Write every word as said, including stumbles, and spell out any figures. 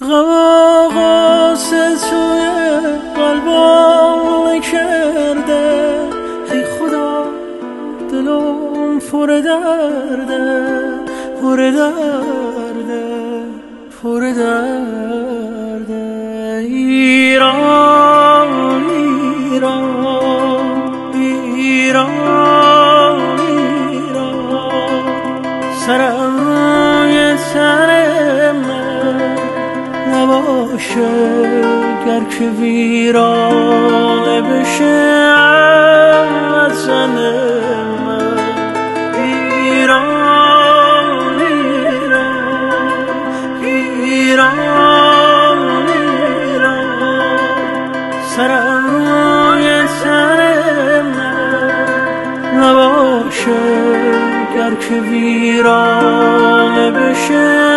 غم آغاز توی قلبم کرده، ای خدا دلم پر درده، پر درده، پر درده. ایران ایران ایران ایران، سرم تن من نباشه گر که ویرانه بشه وطن من. ایران ایران ایران ایران، سرم روی تن من نباشه گر که ویرانه بشه